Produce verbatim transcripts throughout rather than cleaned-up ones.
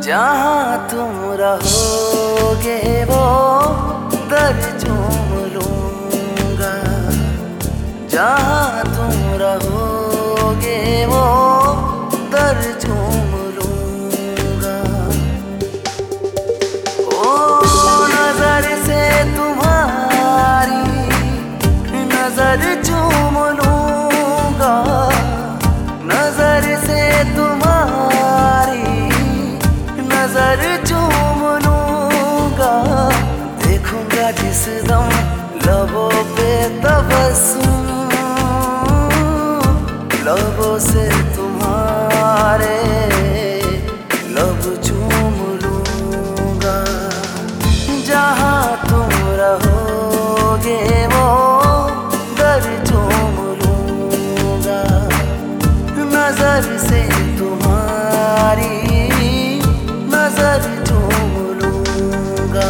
जहाँ तुम रहोगे वो दर चूम लूँगा, जहाँ तुम रहोगे वो दर चूम लूँगा। ओ नजर से तुम्हारी नजर चूम लूँगा, नजर से तुम्हारी नजर चूम लूँगा। देखूंगा जिस दम लबों पे तबस्सुम, लबों से तुम्हारे लब चूम लूँगा। जहाँ तुम रहोगे वो दर चूम लूँगा, नजर से तुम्हारी नजर चूम लूँगा।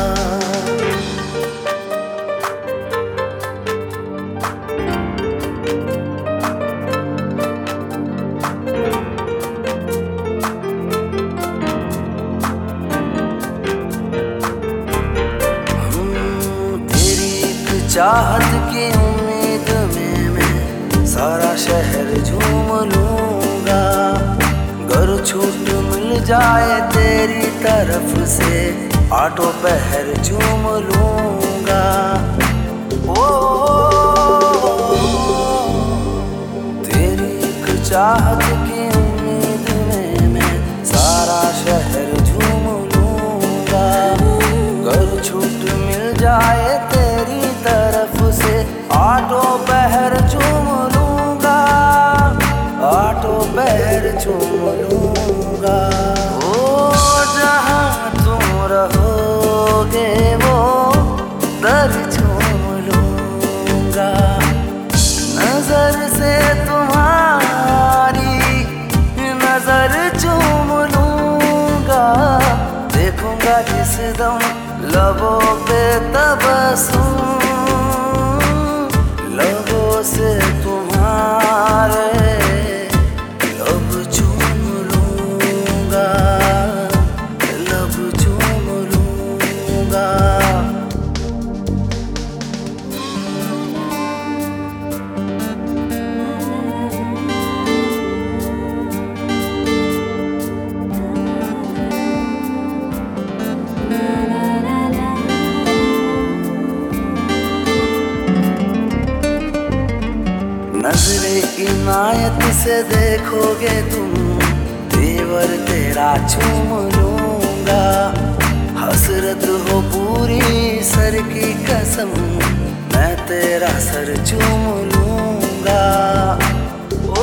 तेरी एक चाहत की उम्मीद में मैं सारा शहर झूम लूँगा। गर छूट मिल जाए तेरी तरफ से आठों पहर चूम लूँगा। ओ तेरी एक चाहत की उम्मीद में मैं सारा शहर झूम लूँगा। गर छूट मिल जाए तेरी तरफ से आठों पहर चूम लूँगा, आठों पहर चूम लूँगा। ओ जहाँ तुम रहोगे वो दर चूम लूँगा, नजर से तुम्हारी नजर चूम लूँगा। देखूंगा जिस दम लबों पे तबस्सुम, लबों से तुम्हारे लब चूम लूँगा, लब चूम लूँगा। नजरे इनायत से देखोगे तुम तेवर तेरा चूम लूँगा। हसरत हो पूरी सर की कसम मैं तेरा सर चूम लूँगा। ओ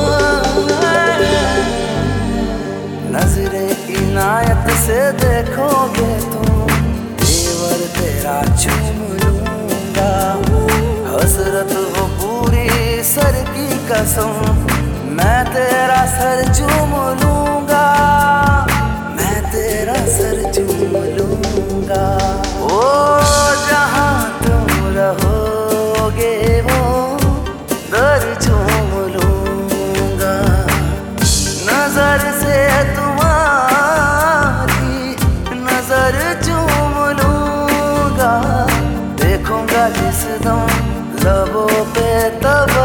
नजरे इनायत से देखोगे तुम तेवर तेरा चूम लूँगा। हसरत हो पूरी सर की कसम मैं तेरा सर चूम लूँगा, मैं तेरा सर चूम लूँगा। ओ जहाँ तुम रहोगे वो दर चूम लूँगा, नजर से तुम्हारी नजर चूम लूँगा। देखूंगा जिस दम लबों पे तब